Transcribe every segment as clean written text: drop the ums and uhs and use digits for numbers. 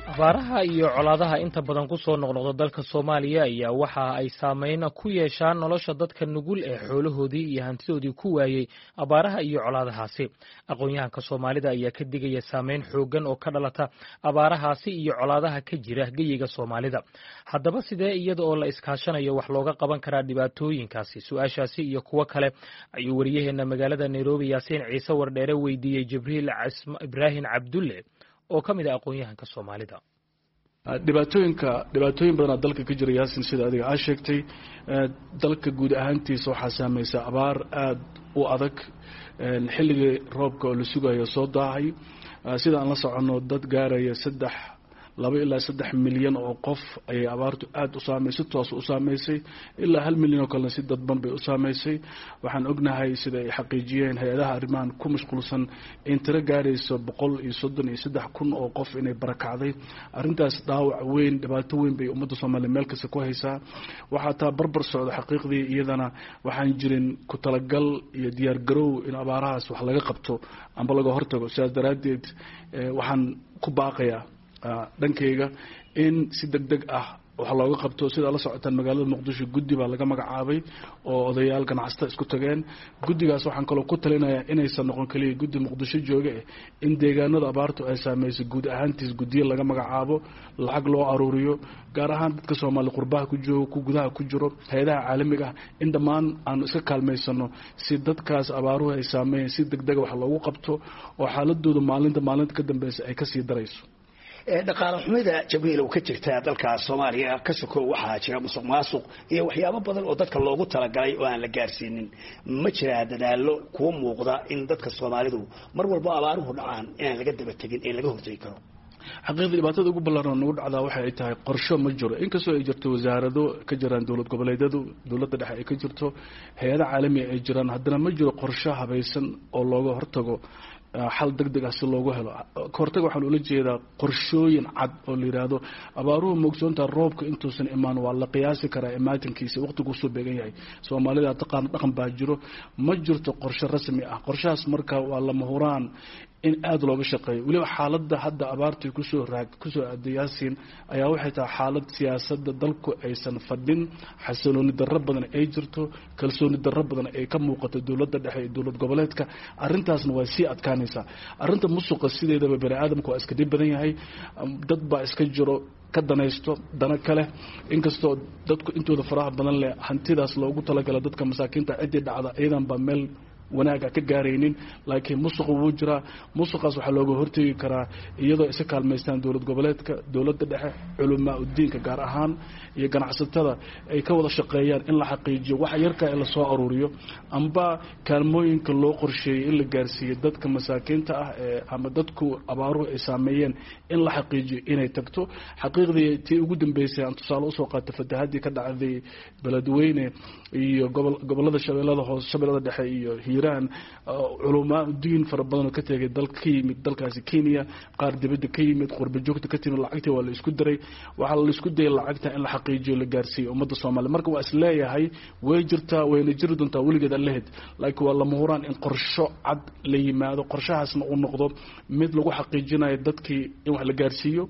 abaaraha iyo colaadaha inta badan ku soo noqnoqda dalka Soomaaliya ayaa waxa ay saameyn ku yeeshaan nolosha dadka nugul ee xoolahoodii iyo hantidoodii ku waayay abaaraha iyo colaadahaasi. Aqoonyahanka Soomaalida ayaa ka digaya saameyn xoogan oo ka dhalata abaarahaasi iyo colaadaha ka jira geyiga Soomaalida. Haddaba sidee iyada oo la iskaashanayo wax looga qaban karaa dhibaatooyinkaasi? Su'aashaasi iyo kuwo kale ayuu wariyaheena magaalada Nairobi Yaasiin Ciise Wardheere weydiiyey Jibriil Ibraahin Cabdulle oo ka mid ah aqoonyahanka Soomaalida. dhibaatooyin badan dalka ka jira Yaasiin sida adiga aad sheegtay dalka guud ahaantiisa waxa saameeyay abaar aad u adag xilliga roobka oo la sugayo soo daahay sida aan la socono dad gaaraya 2 ilaa 3 milyan oo qof ay abaartu aad u saameysay toos u saameysay ilaa 1 milyan oo kale si dadban bay u saameysay waxaan ognahay sida ay xaqiijiyeen hay'adaha arrimahan ku mashquulsan in tiro gaarayso 133,000 oo qof inay barakacday arintaas dhaawac weyn dhibaato weyn bay ummadda Soomaaliyeed meel kasta ku haysaa waxa taa barbar socda xaqiiqdii iyadana waxaan jirin ku talagal iyo diyaar garow in abaarahaas wax laga qabto amba laga hortago sidaas daraadeed waxaan ku baaqayaa dhankayga in si degdeg ah waxa looga qabto sida la socotaan magaalada Muqdisho guddi baa laga magacaabay oo odayaal ganacsato isku tageen guddigaas waxaan kale ku talinayaa inaysan noqon kaliya guddi Muqdisho jooga in deegaanada abaartu ay saameysay guud ahaantiis guddiyo laga magacaabo lacag loo aruuriyo gaar ahaan dadka Soomaali qurbaha ku jooga ku gudaha ku jiro hay'adaha caalamiga ah in dhammaan aan iska kaalmeysano si dadkaas abaaruhu ay saameeyeen si degdeg wax loogu qabto oo xaaladooda maalinta ka dambeysay ay ka sii darayso dhaqaale xumida Jibriil oo ka jirta dalka Soomaaliya ka soo waxa jira musuqmaasuq iyo waxyaabo badan oo dadka loogu talagalay oo aan la gaarsiinin ma jira dadaalo ku muuqda in dadka Soomaalidu mar walba abaaruhu dhacaan in laga daba tagin ee laga hortagi karo xaqiiqdii dhibaatada ugu ballaaran ugu dhacda waxa ay tahay qorshe ma jiro inkastoo ay jirto wasaarado ka jiraan dawlad goboleedyadu dawladda dhexe ay ka jirto hay'adaha caalamiga ay jiraan haddana ma jiro qorshe habaysan oo looga hortago xal degdeg ah si loogu helo hortag waxaan ula jeedaa qorshooyin cad oo la yiraahdo abaaruhu moogsoonta roobka intuusan imaan waa la qiyaasi karaa imaatinkiisa waqtigu soo beegan yahay Soomaalida dhaqan baa jiro ma jirto qorshe rasmi ah qorshahaas marka waa la mahuraan in aad looga shaqeeyo waliba xaaladda hadda abaartu ku soo aadayaasin ayaa waxay tahay xaalad siyaasadda dalku aysan fadhin xasilooni darro badan ay jirto kalsooni darro badan ay ka muuqato dawladda dhexe iyo dawlad goboleedka arintaasna waa si adkaanaysa arinta musuqa sideedaba bani'aadamku waa iska dib badan yahay dad baa iska jiro ka danaysto dana kale inkastoo dadku intooda faraha badan leh hantidaas loogu talagalay dadka masaakiinta cidii dhacda ciidan ba meel wanaaga ka gaaraynin laakiin musuqa wuu jira musuqaas waxa looga hortagi karaa iyadoo isa kaalmeystaan dawlad goboleedka dawladda dhexe culumaa diinka gaar ahaan iyo ganacsatada ay ka wada shaqeeyaan in la xaqiijiyo waxa yarka ee la soo aruuriyo amba kaalmooyinka loo qorsheeyay in la gaarsiiyo dadka masaakiinta ah ama dadku abaaruhu ay saameeyeen in la xaqiijiyo inay tagto xaqiiqdii tii ugu dambeysay aan tusaale u soo qaatay fatahaadii ka dhacday beledweyne iyo gobolada shabeellada hoose shabeellada dhexe iyo culumaa diin fara badan oo ka tagay dalka yimid dalkaasi Kenya qaar dibadda ka yimid qurba joogta ka timid lacagta waa la isku diray waxa la isku dayay lacagta in la xaqiijiyo la gaarsiiyo ummadda Soomaaliyeed marka waa isleeyahay way jirtaa wayna jiri doontaa weligeed allaheed laakiin waa la muhuraan in qorsho cad la yimaado qorshahaasna uu noqdo mid lagu xaqiijinayo dadkii in wax la gaarsiiyo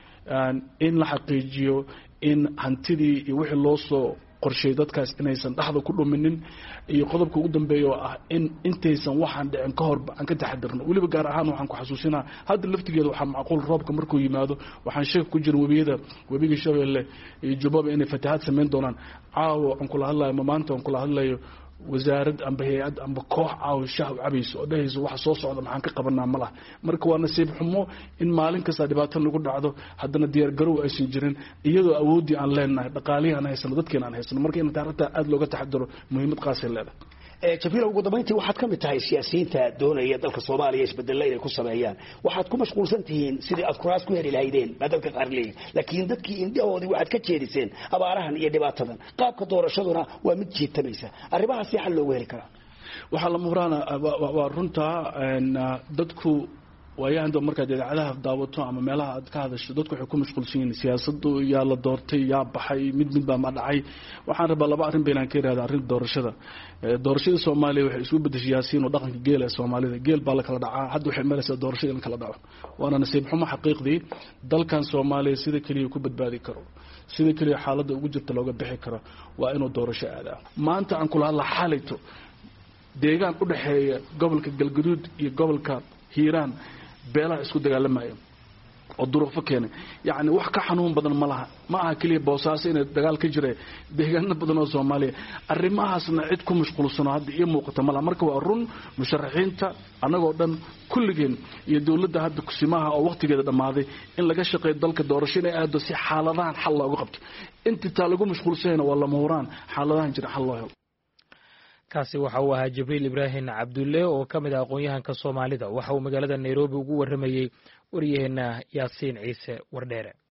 in la xaqiijiyo in hantidii iyo wixii loo soo qorshay dadkaas inaysan dhaxda ku dhuminin iyo qodobka ugu dambeeyo ah in intaysan waxaan dhicin ka hor aan ka taxadirno waliba gaar ahaan waxaan ku xasuusinaa hadda laftigeeda waxa macquul roobka markuu yimaado waxaan sheeg ku jira wabiga Shabeelle iyo Jubbaba inay fatahaad sameyn doonaan caawo aan kula hadlayo maanta aan kula hadlayo wasaarad amba hay'ad amba koox caawishaha cabayso oo dhahayso waxa soo socda maxaan ka qabanaa malaha marka waa nasiib xumo in maalin kasta dhibaato lagu dhacdo haddana diyaar garow aysan jirin iyadoo awoodii aan leenahay dhaqaalihi aan haysano dadkeena aan haysano marka in taariikhda aad looga taxadaro muhiimad qaas ah leedahay Jibriil ugu dambeyntii waxaad ka mid tahay siyaasiyiinta doonaya dalka Soomaaliya isbedel ay ku sameeyaan waxaad ku mashquulsan tihiin sidii aad kuraas ku heli lahaydeen badalka qaarley laakiin dadkii indhahoodii waxaad ka jeediseen abaarahan iyo dhibaatadan qaabka doorashaduna waa mid jiitamaysa arrimahaas si xal loogu heli karaa waxa la muhraana waa runta dadku waayahan doo markaad idaacadaha daawato ama meelaha aad ka hadasho dadku waxay ku mashquulsan yihiin siyaasaddu yaa la doortay yaa baxay mid baa ma dhacay waxaan rabaa laba arrin bayaan ka yiraahdaa arrinta doorashada Soomaaliya waxay isku bedeshay yaasiin oo dhaqanka geel ee Soomaalida geel baa la kala dhacaa hadda waxay maraysaa doorashada in kala dhaco waana nasiib xumo xaqiiqdii dalkan Soomaaliya sida kaliya ku badbaadi karo sida kaliya xaaladda ugu jirta looga bixi karo waa inuu doorasho aadaa maanta aan kula hadla xalayto deegaan u dhaxeeya gobolka Galgaduud iyo gobolka Hiiraan beelaha isku dagaalamayo oo duruufo keenay yaani wax ka xanuun badan ma laha ma aha kaliya Boosaaso in dagaal ka jira deegaano badan oo Soomaaliya arrimahaasna cid ku mashquulsan hadda iyo muuqata ma laha marka waa run musharaxiinta anagoo dhan kulligeen iyo dawladda hadda kusimaha oo waqtigeeda dhamaaday in laga shaqeeyo dalka doorashada ay aado si xaaladahan xal loogu qabto inta lagu mashquulsanayna waa lama huraan xaaladahan jira xal loo helo kaasi waxa uu ahaa Jibriil Ibrahim Cabdulle oo kamid ah aqoonyahanka Soomaalida waxa uu magaalada Nairobi ugu waramayay wariyaheenna Yaasiin Ciise Wardheere.